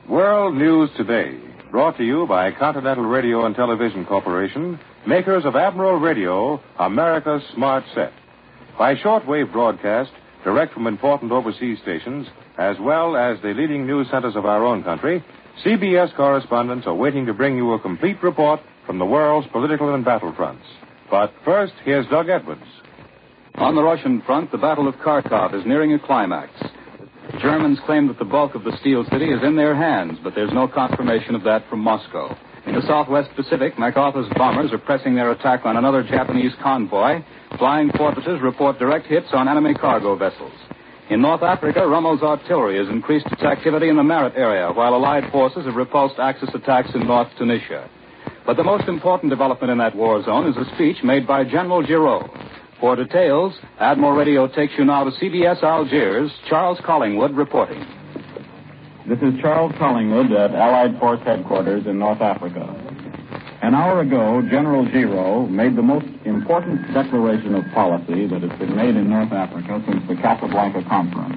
World News Today, brought to you by Continental Radio and Television Corporation, makers of Admiral Radio, America's smart set. By shortwave broadcast, direct from important overseas stations, as well as the leading news centers of our own country, CBS correspondents are waiting to bring you a complete report from the world's political and battle fronts. But first, here's Doug Edwards. On the Russian front, the Battle of Kharkov is nearing a climax. The Germans claim that the bulk of the Steel City is in their hands, but there's no confirmation of that from Moscow. In the Southwest Pacific, MacArthur's bombers are pressing their attack on another Japanese convoy. Flying fortresses report direct hits on enemy cargo vessels. In North Africa, Rommel's artillery has increased its activity in the Marat area, while Allied forces have repulsed Axis attacks in North Tunisia. But the most important development in that war zone is a speech made by General Giraud. For details, Admiral Radio takes you now to CBS Algiers. Charles Collingwood reporting. This is Charles Collingwood at Allied Force Headquarters in North Africa. An hour ago, General Giraud made the most important declaration of policy that has been made in North Africa since the Casablanca Conference.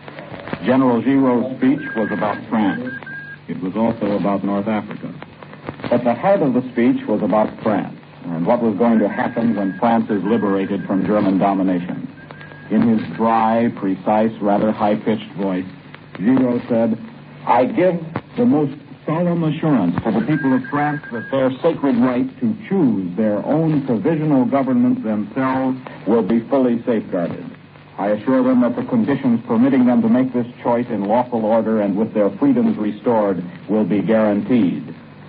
General Giraud's speech was about France. It was also about North Africa. But the heart of the speech was about France and what was going to happen when France is liberated from German domination. In his dry, precise, rather high-pitched voice, Giraud said, "I give the most solemn assurance to the people of France that their sacred right to choose their own provisional government themselves will be fully safeguarded. I assure them that the conditions permitting them to make this choice in lawful order and with their freedoms restored will be guaranteed.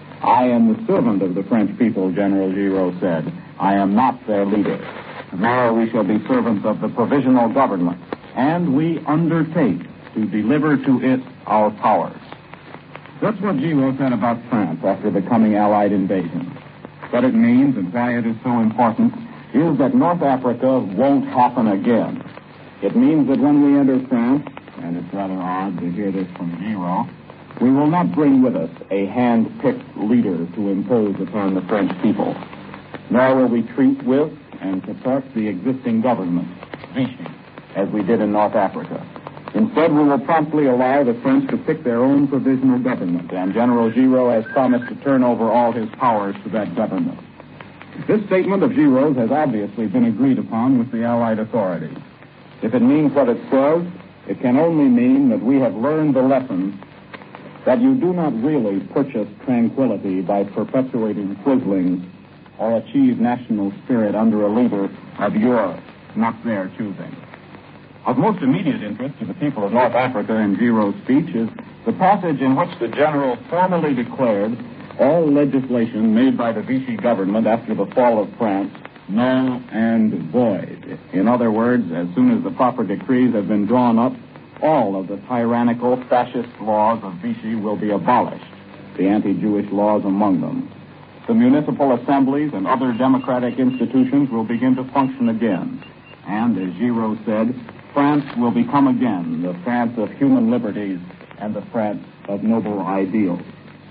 I am the servant of the French people," General Giraud said. "I am not their leader. Now we shall be servants of the provisional government, and we undertake to deliver to it our powers." That's what Giraud said about France after the coming Allied invasion. What it means and why it is so important is that North Africa won't happen again. It means that when we enter France, and it's rather odd to hear this from Giraud, we will not bring with us a hand-picked leader to impose upon the French people. Nor will we treat with and support the existing government, Vichy, as we did in North Africa. Instead, we will promptly allow the French to pick their own provisional government, and General Giraud has promised to turn over all his powers to that government. This statement of Giraud's has obviously been agreed upon with the Allied authorities. If it means what it says, it can only mean that we have learned the lesson that you do not really purchase tranquility by perpetuating quizzlings or achieve national spirit under a leader of your, not their, choosing. Of most immediate interest to the people of North Africa in Giraud's speech is the passage in which the general formally declared all legislation made by the Vichy government after the fall of France null and void. In other words, as soon as the proper decrees have been drawn up, all of the tyrannical fascist laws of Vichy will be abolished, the anti-Jewish laws among them. The municipal assemblies and other democratic institutions will begin to function again. And, as Giraud said, France will become again the France of human liberties and the France of noble ideals.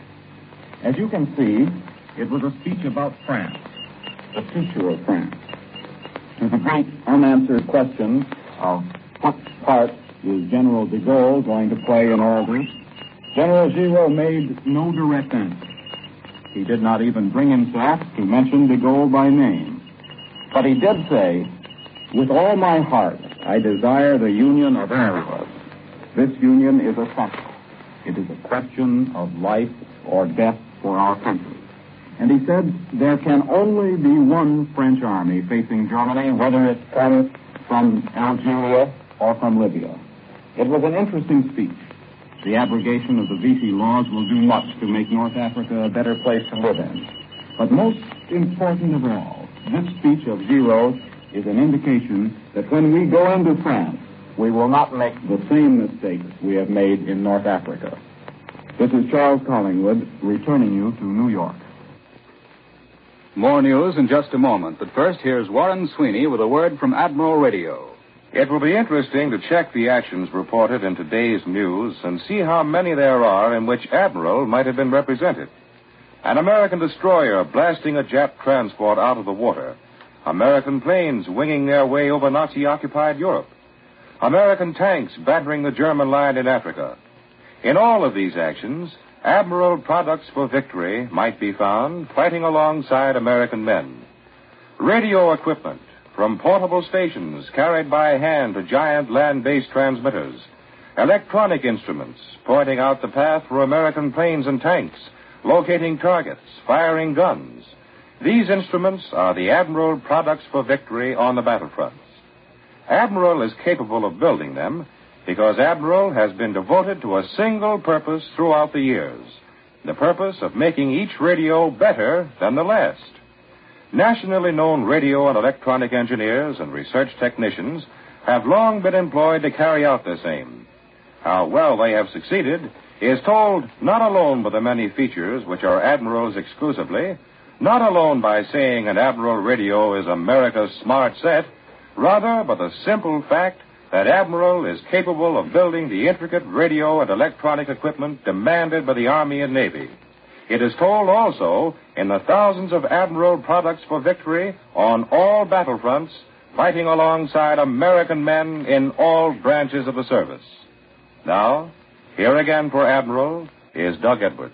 As you can see, it was a speech about France, the future of France. To the great unanswered question of what part is General de Gaulle going to play in all this, General Giraud made no direct answer. He did not even bring himself to mention de Gaulle by name. But he did say, "With all my heart, I desire the union of all of us. This union is essential. It is a question of life or death for our country." And he said, there can only be one French army facing Germany, whether it comes from Algeria or from Libya. It was an interesting speech. The abrogation of the Vichy laws will do much to make North Africa a better place to live in. But most important of all, this speech of Giraud is an indication that when we go into France, we will not make the same mistakes we have made in North Africa. This is Charles Collingwood, returning you to New York. More news in just a moment, but first here's Warren Sweeney with a word from Admiral Radio. It will be interesting to check the actions reported in today's news and see how many there are in which Admiral might have been represented. An American destroyer blasting a Jap transport out of the water. American planes winging their way over Nazi-occupied Europe. American tanks battering the German line in Africa. In all of these actions, Admiral Products for Victory might be found fighting alongside American men. Radio equipment, from portable stations carried by hand to giant land-based transmitters, electronic instruments pointing out the path for American planes and tanks, locating targets, firing guns. These instruments are the Admiral Products for Victory on the battlefronts. Admiral is capable of building them because Admiral has been devoted to a single purpose throughout the years, the purpose of making each radio better than the last. Nationally known radio and electronic engineers and research technicians have long been employed to carry out this aim. How well they have succeeded is told not alone by the many features which are Admiral's exclusively, not alone by saying an Admiral radio is America's smart set, rather by the simple fact that Admiral is capable of building the intricate radio and electronic equipment demanded by the Army and Navy. It is told also in the thousands of Admiral Products for Victory on all battlefronts, fighting alongside American men in all branches of the service. Now, here again for Admiral is Doug Edwards.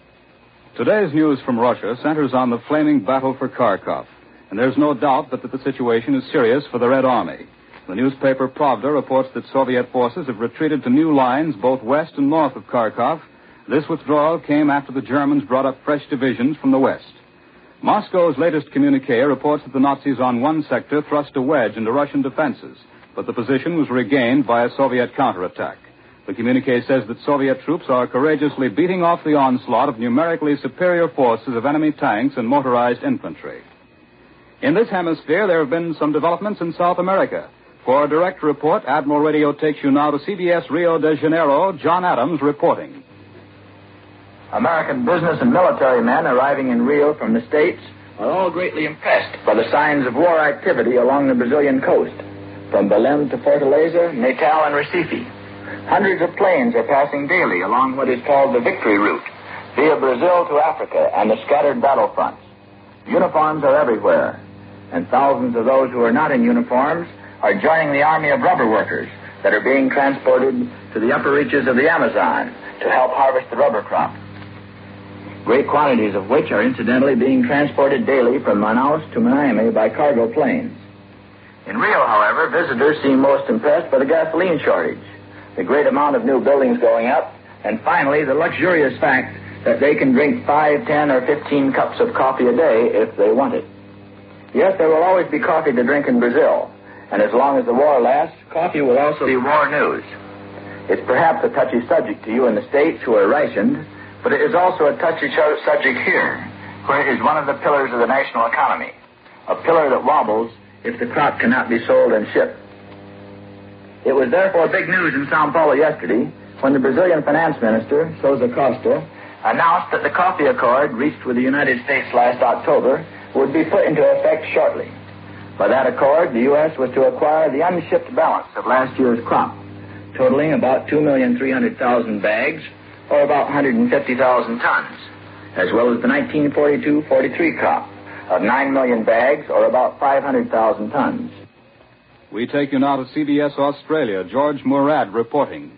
Today's news from Russia centers on the flaming battle for Kharkov, and there's no doubt but that the situation is serious for the Red Army. The newspaper Pravda reports that Soviet forces have retreated to new lines both west and north of Kharkov. This withdrawal came after the Germans brought up fresh divisions from the west. Moscow's latest communiqué reports that the Nazis on one sector thrust a wedge into Russian defenses, but the position was regained by a Soviet counterattack. The communiqué says that Soviet troops are courageously beating off the onslaught of numerically superior forces of enemy tanks and motorized infantry. In this hemisphere, there have been some developments in South America. For a direct report, Admiral Radio takes you now to CBS Rio de Janeiro. John Adams reporting. American business and military men arriving in Rio from the States are all greatly impressed by the signs of war activity along the Brazilian coast, from Belém to Fortaleza, Natal, and Recife. Hundreds of planes are passing daily along what is called the Victory Route, via Brazil to Africa and the scattered battlefronts. Uniforms are everywhere, and thousands of those who are not in uniforms are joining the army of rubber workers that are being transported to the upper reaches of the Amazon to help harvest the rubber crop. Great quantities of which are incidentally being transported daily from Manaus to Miami by cargo planes. In Rio, however, visitors seem most impressed by the gasoline shortage, the great amount of new buildings going up, and finally the luxurious fact that they can drink 5, 10, or 15 cups of coffee a day if they want it. Yes, there will always be coffee to drink in Brazil, and as long as the war lasts, coffee will also be war news. It's perhaps a touchy subject to you in the States who are rationed, but it is also a touchy subject here, where it is one of the pillars of the national economy, a pillar that wobbles if the crop cannot be sold and shipped. It was therefore big news in Sao Paulo yesterday when the Brazilian finance minister, Souza Costa, announced that the coffee accord reached with the United States last October would be put into effect shortly. By that accord, the U.S. was to acquire the unshipped balance of last year's crop, totaling about 2,300,000 bags, or about 150,000 tons, as well as the 1942-43 crop of 9 million bags, or about 500,000 tons. We take you now to CBS Australia. George Murad reporting.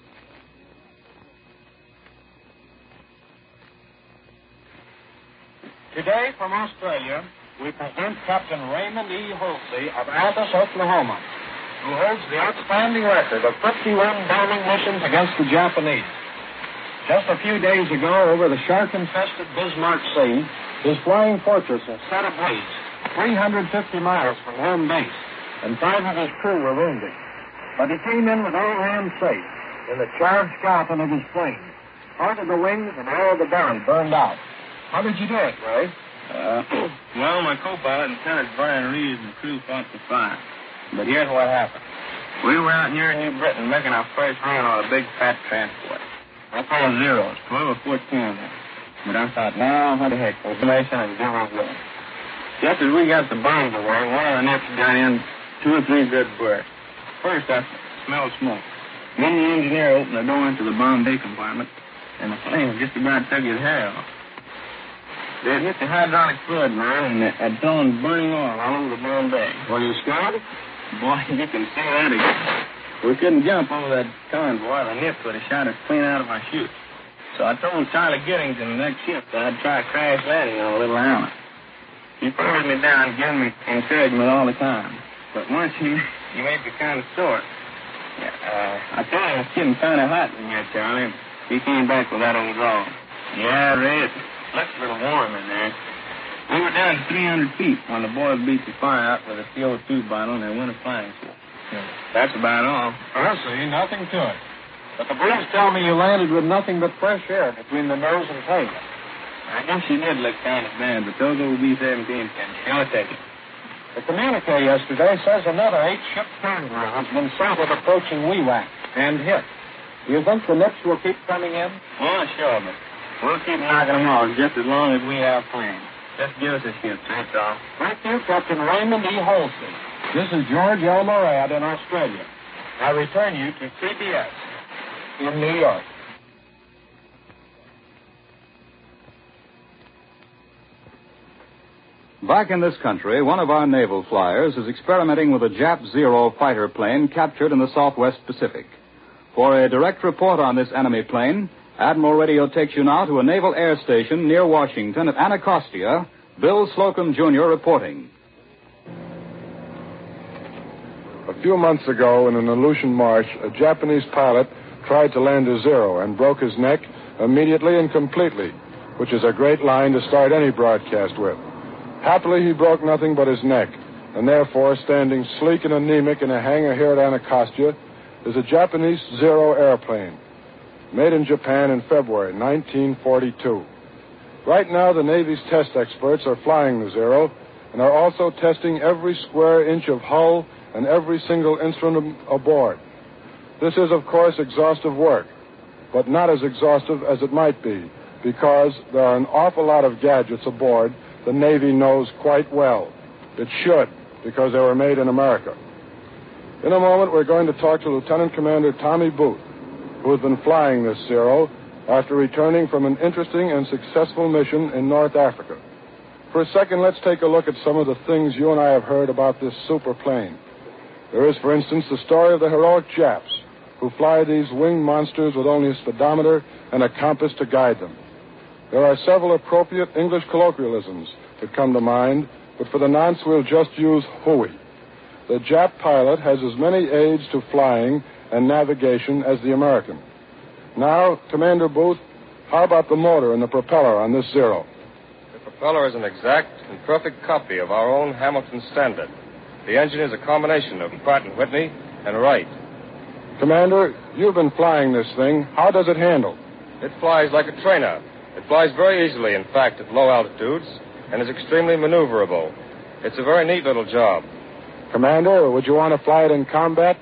Today from Australia, we present Captain Raymond E. Halsey of Athens, Oklahoma, who holds the outstanding record of 51 bombing missions against the Japanese. Just a few days ago, over the shark-infested Bismarck Sea, his flying fortress was set ablaze 350 miles from home base, and 5 of his crew were wounded. But he came in with all hands safe in the charged skeleton of his plane. Part of the wings and all of the belly burned out. How did you do it, Ray? Well, my co-pilot, Lieutenant Brian Reeves, and the crew fought the fire. But here's what happened. We were out near New Britain making our first run on a big fat transport. I called zeros, 12 or 14 of them. But I thought, no, what the heck, we'll make something zeros go. Just as we got the bombs away, one of the nets got in 2 or 3 good bursts. First, I smelled smoke. Then the engineer opened the door into the bomb bay compartment, and the flame just about took his hair off. They had hit the hydraulic fluid line, and had thrown burning oil all over the bomb bay. Were you scared? Boy, you can say that again. We couldn't jump over that convoy. The nip would have shot us clean out of our chute. So I told Charlie Giddings in the next ship that I'd try crash landing on a little island. He furrowed me down, giving me encouragement all the time. But once he made me kind of sore. I told him it's getting kind of hot in here, Charlie. He came back with that old drawl. Yeah, Red. Looks a little warm in there. We were down to 300 feet when the boys beat the fire out with a CO2 bottle and they went a flying ship. That's about all. I see. Nothing to it. But the boys tell me you landed with nothing but fresh air between the nose and tail. I guess she did look kind of bad, but those old B-17s can sure take it. The communique yesterday says another 8-ship convoy has been sighted approaching Wewak and hit. Do you think the nips will keep coming in? Oh, sure, but we'll keep knocking them off just as long as we have plans. Just give us a ship, that's all. Thank you, Captain Raymond E. Halsey. This is George L. Morad in Australia. I return you to CBS in New York. Back in this country, one of our naval flyers is experimenting with a Jap Zero fighter plane captured in the Southwest Pacific. For a direct report on this enemy plane, Admiral Radio takes you now to a naval air station near Washington at Anacostia. Bill Slocum, Jr. reporting. A few months ago, in an Aleutian marsh, a Japanese pilot tried to land a Zero and broke his neck immediately and completely, which is a great line to start any broadcast with. Happily, he broke nothing but his neck, and therefore, standing sleek and anemic in a hangar here at Anacostia, is a Japanese Zero airplane, made in Japan in February 1942. Right now, the Navy's test experts are flying the Zero and are also testing every square inch of hull and every single instrument aboard. This is, of course, exhaustive work, but not as exhaustive as it might be, because there are an awful lot of gadgets aboard the Navy knows quite well. It should, because they were made in America. In a moment, we're going to talk to Lieutenant Commander Tommy Booth, who has been flying this Zero after returning from an interesting and successful mission in North Africa. For a second, let's take a look at some of the things you and I have heard about this super plane. There is, for instance, the story of the heroic Japs who fly these winged monsters with only a speedometer and a compass to guide them. There are several appropriate English colloquialisms that come to mind, but for the nonce, we'll just use hooey. The Jap pilot has as many aids to flying and navigation as the American. Now, Commander Booth, how about the motor and the propeller on this Zero? The propeller is an exact and perfect copy of our own Hamilton Standard. The engine is a combination of Pratt & Whitney and Wright. Commander, you've been flying this thing. How does it handle? It flies like a trainer. It flies very easily, in fact, at low altitudes, and is extremely maneuverable. It's a very neat little job. Commander, would you want to fly it in combat?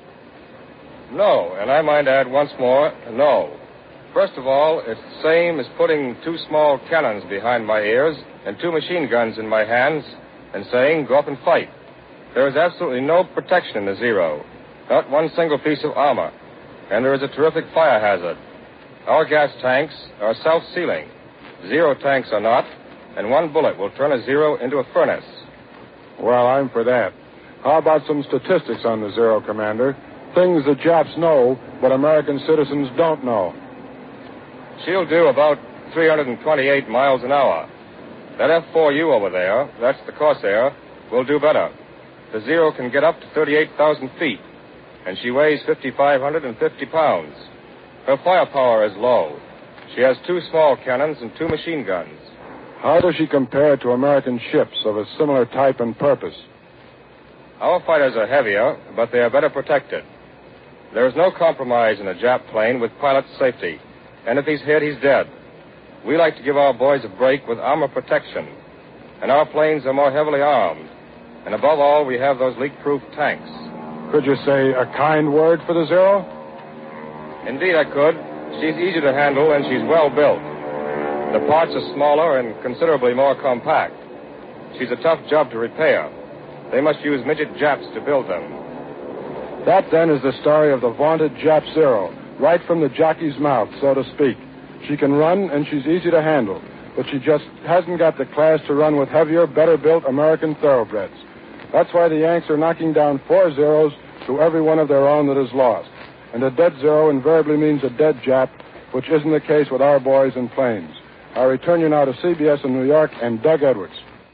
No, and I might add once more, no. First of all, it's the same as putting 2 small cannons behind my ears and 2 machine guns in my hands and saying, go up and fight. There is absolutely no protection in the Zero, not one single piece of armor, and there is a terrific fire hazard. Our gas tanks are self-sealing. Zero tanks are not, and one bullet will turn a Zero into a furnace. Well, I'm for that. How about some statistics on the Zero, Commander? Things the Japs know, but American citizens don't know. She'll do about 328 miles an hour. That F-4U over there, that's the Corsair, will do better. The Zero can get up to 38,000 feet, and she weighs 5,550 pounds. Her firepower is low. She has 2 small cannons and 2 machine guns. How does she compare to American ships of a similar type and purpose? Our fighters are heavier, but they are better protected. There is no compromise in a Jap plane with pilot safety, and if he's hit, he's dead. We like to give our boys a break with armor protection, and our planes are more heavily armed. And above all, we have those leak-proof tanks. Could you say a kind word for the Zero? Indeed, I could. She's easy to handle, and she's well built. The parts are smaller and considerably more compact. She's a tough job to repair. They must use midget Japs to build them. That, then, is the story of the vaunted Jap Zero, right from the jockey's mouth, so to speak. She can run, and she's easy to handle, but she just hasn't got the class to run with heavier, better-built American thoroughbreds. That's why the Yanks are knocking down 4 Zeros to every one of their own that is lost. And a dead zero invariably means a dead Jap, which isn't the case with our boys in planes. I return you now to CBS in New York and Doug Edwards.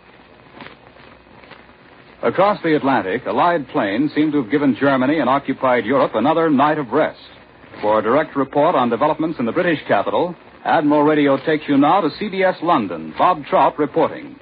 Across the Atlantic, Allied planes seem to have given Germany and occupied Europe another night of rest. For a direct report on developments in the British capital, Admiral Radio takes you now to CBS London. Bob Trout reporting.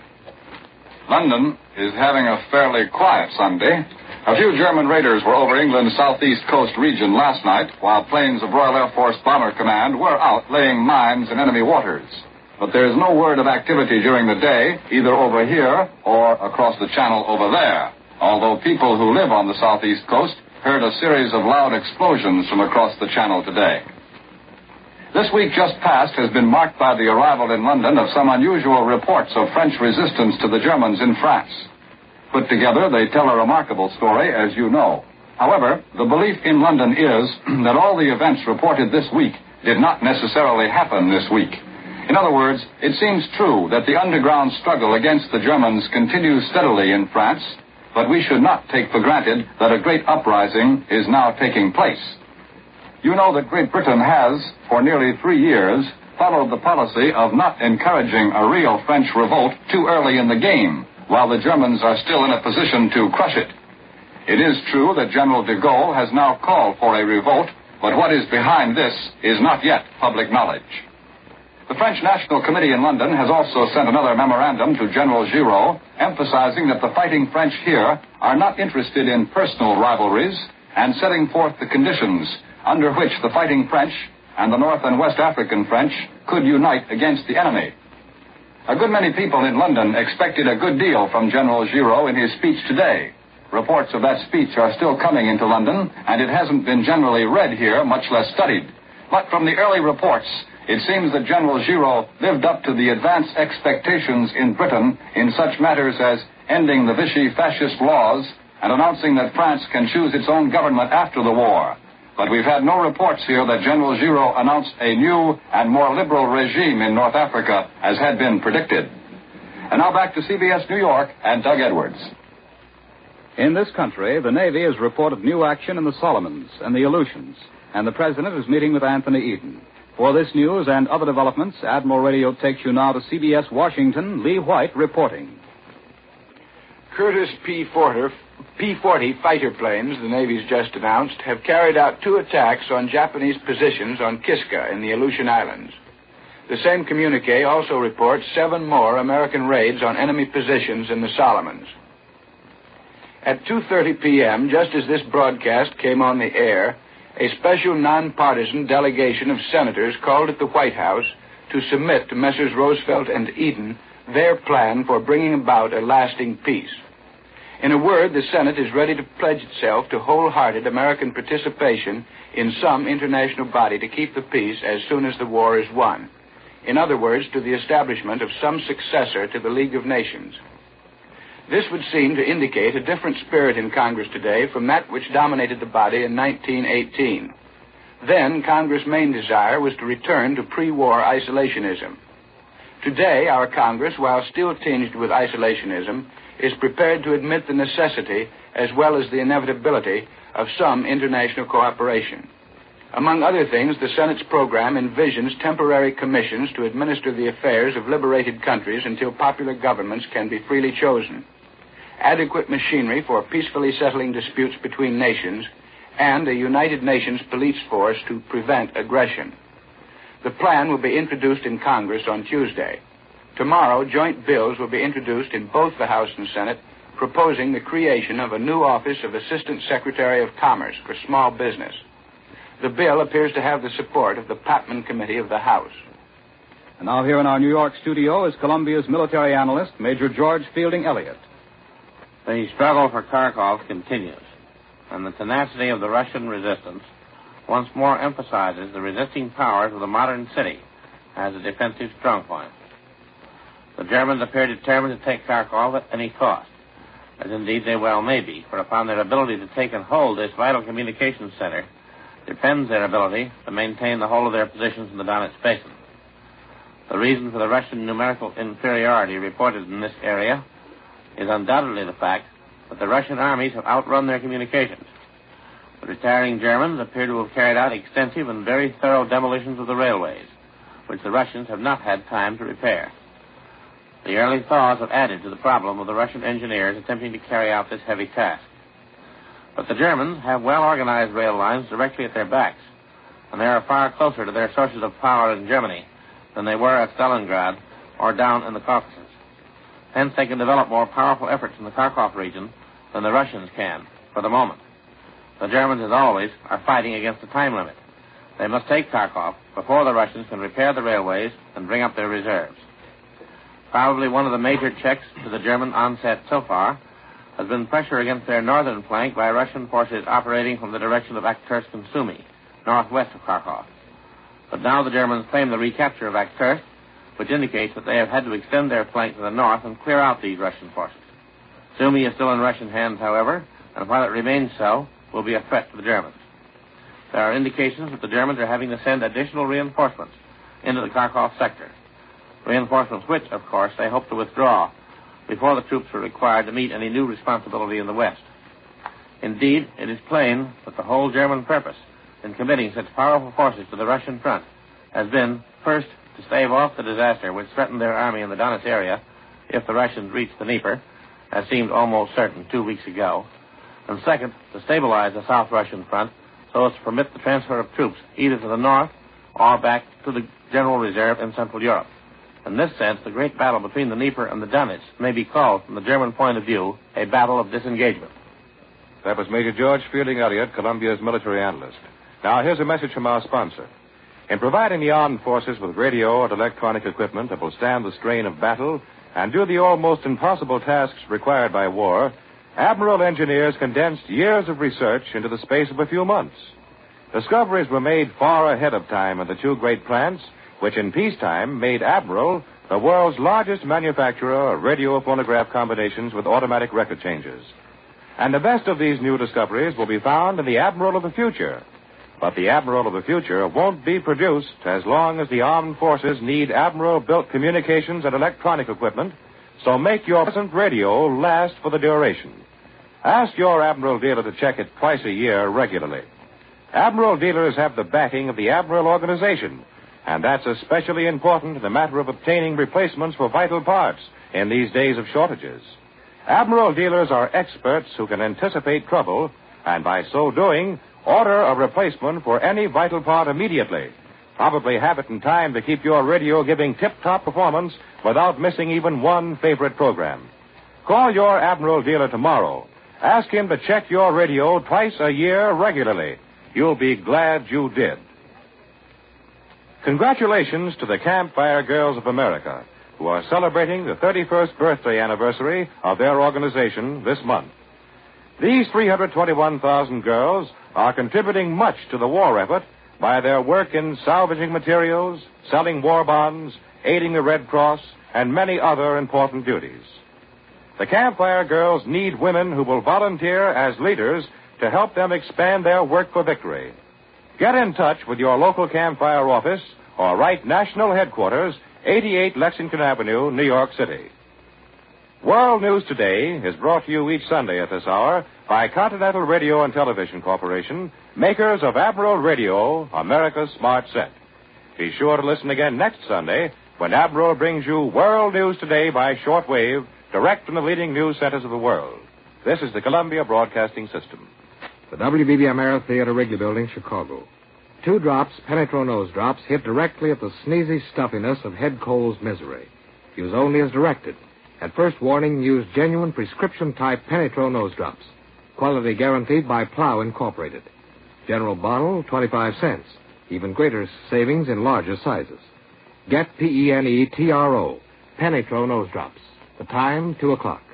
London is having a fairly quiet Sunday. A few German raiders were over England's southeast coast region last night, while planes of Royal Air Force Bomber Command were out laying mines in enemy waters. But there is no word of activity during the day, either over here or across the channel over there, although people who live on the southeast coast heard a series of loud explosions from across the channel today. This week just past has been marked by the arrival in London of some unusual reports of French resistance to the Germans in France. Put together, they tell a remarkable story, as you know. However, the belief in London is that all the events reported this week did not necessarily happen this week. In other words, it seems true that the underground struggle against the Germans continues steadily in France, but we should not take for granted that a great uprising is now taking place. You know that Great Britain has, for nearly 3 years, followed the policy of not encouraging a real French revolt too early in the game, while the Germans are still in a position to crush it. It is true that General de Gaulle has now called for a revolt, but what is behind this is not yet public knowledge. The French National Committee in London has also sent another memorandum to General Giraud, emphasizing that the fighting French here are not interested in personal rivalries and setting forth the conditions under which the fighting French and the North and West African French could unite against the enemy. A good many people in London expected a good deal from General Giraud in his speech today. Reports of that speech are still coming into London, and it hasn't been generally read here, much less studied. But from the early reports, it seems that General Giraud lived up to the advanced expectations in Britain in such matters as ending the Vichy fascist laws and announcing that France can choose its own government after the war. But we've had no reports here that General Giraud announced a new and more liberal regime in North Africa, as had been predicted. And now back to CBS New York and Doug Edwards. In this country, the Navy has reported new action in the Solomons and the Aleutians, and the President is meeting with Anthony Eden. For this news and other developments, Admiral Radio takes you now to CBS Washington. Lee White reporting. Curtiss P-40 fighter planes, the Navy's just announced, have carried out 2 attacks on Japanese positions on Kiska in the Aleutian Islands. The same communique also reports 7 more American raids on enemy positions in the Solomons. At 2:30 p.m., just as this broadcast came on the air, a special nonpartisan delegation of senators called at the White House to submit to Messrs. Roosevelt and Eden their plan for bringing about a lasting peace. In a word, the Senate is ready to pledge itself to wholehearted American participation in some international body to keep the peace as soon as the war is won. In other words, to the establishment of some successor to the League of Nations. This would seem to indicate a different spirit in Congress today from that which dominated the body in 1918. Then, Congress' main desire was to return to pre-war isolationism. Today, our Congress, while still tinged with isolationism, is prepared to admit the necessity as well as the inevitability of some international cooperation. Among other things, the Senate's program envisions temporary commissions to administer the affairs of liberated countries until popular governments can be freely chosen, adequate machinery for peacefully settling disputes between nations, and a United Nations police force to prevent aggression. The plan will be introduced in Congress on Tuesday. Tomorrow, joint bills will be introduced in both the House and Senate, proposing the creation of a new office of Assistant Secretary of Commerce for small business. The bill appears to have the support of the Patman Committee of the House. And now here in our New York studio is Columbia's military analyst, Major George Fielding Elliott. The struggle for Kharkov continues, and the tenacity of the Russian resistance once more emphasizes the resisting powers of the modern city as a defensive strong point. The Germans appear determined to take Kharkov at any cost, as indeed they well may be, for upon their ability to take and hold this vital communications center depends their ability to maintain the whole of their positions in the Donetsk Basin. The reason for the Russian numerical inferiority reported in this area is undoubtedly the fact that the Russian armies have outrun their communications. The retiring Germans appear to have carried out extensive and very thorough demolitions of the railways, which the Russians have not had time to repair. The early thaws have added to the problem of the Russian engineers attempting to carry out this heavy task. But the Germans have well-organized rail lines directly at their backs, and they are far closer to their sources of power in Germany than they were at Stalingrad or down in the Caucasus. Hence, they can develop more powerful efforts in the Kharkov region than the Russians can, for the moment. The Germans, as always, are fighting against a time limit. They must take Kharkov before the Russians can repair the railways and bring up their reserves. Probably one of the major checks to the German onset so far has been pressure against their northern flank by Russian forces operating from the direction of Aktyrsk and Sumy, northwest of Kharkov. But now the Germans claim the recapture of Aktyrsk, which indicates that they have had to extend their flank to the north and clear out these Russian forces. Sumy is still in Russian hands, however, and while it remains so, will be a threat to the Germans. There are indications that the Germans are having to send additional reinforcements into the Kharkov sector. Reinforcements which, of course, they hope to withdraw before the troops are required to meet any new responsibility in the West. Indeed, it is plain that the whole German purpose in committing such powerful forces to the Russian front has been, first, to stave off the disaster which threatened their army in the Donetsk area if the Russians reached the Dnieper, as seemed almost certain 2 weeks ago, and second, to stabilize the South Russian front so as to permit the transfer of troops either to the north or back to the general reserve in Central Europe. In this sense, the great battle between the Dnieper and the Donetsk may be called, from the German point of view, a battle of disengagement. That was Major George Fielding Elliott, Columbia's military analyst. Now, here's a message from our sponsor. In providing the armed forces with radio and electronic equipment that will stand the strain of battle and do the almost impossible tasks required by war, Admiral engineers condensed years of research into the space of a few months. Discoveries were made far ahead of time in the two great plants, which in peacetime made Admiral the world's largest manufacturer of radio phonograph combinations with automatic record changers. And the best of these new discoveries will be found in the Admiral of the future. But the Admiral of the future won't be produced as long as the armed forces need Admiral-built communications and electronic equipment, so make your present radio last for the duration. Ask your Admiral dealer to check it twice a year regularly. Admiral dealers have the backing of the Admiral organization, and that's especially important in the matter of obtaining replacements for vital parts in these days of shortages. Admiral dealers are experts who can anticipate trouble, and by so doing, order a replacement for any vital part immediately. Probably have it in time to keep your radio giving tip-top performance without missing even one favorite program. Call your Admiral dealer tomorrow. Ask him to check your radio twice a year regularly. You'll be glad you did. Congratulations to the Campfire Girls of America, who are celebrating the 31st birthday anniversary of their organization this month. These 321,000 girls are contributing much to the war effort by their work in salvaging materials, selling war bonds, aiding the Red Cross, and many other important duties. The Campfire Girls need women who will volunteer as leaders to help them expand their work for victory. Get in touch with your local Campfire office or write National Headquarters, 88 Lexington Avenue, New York City. World News Today is brought to you each Sunday at this hour by Continental Radio and Television Corporation, makers of Admiral Radio, America's Smart Set. Be sure to listen again next Sunday when Admiral brings you World News Today by shortwave, direct from the leading news centers of the world. This is the Columbia Broadcasting System. The WBB Amera Theater, Wrigley Building, Chicago. 2 drops, Penetro nose drops, hit directly at the sneezy stuffiness of head cold's misery. Use only as directed. At first warning, use genuine prescription-type Penetro nose drops. Quality guaranteed by Plow Incorporated. General bottle, 25 cents. Even greater savings in larger sizes. Get Penetro, Penetro nose drops. The time, 2 o'clock.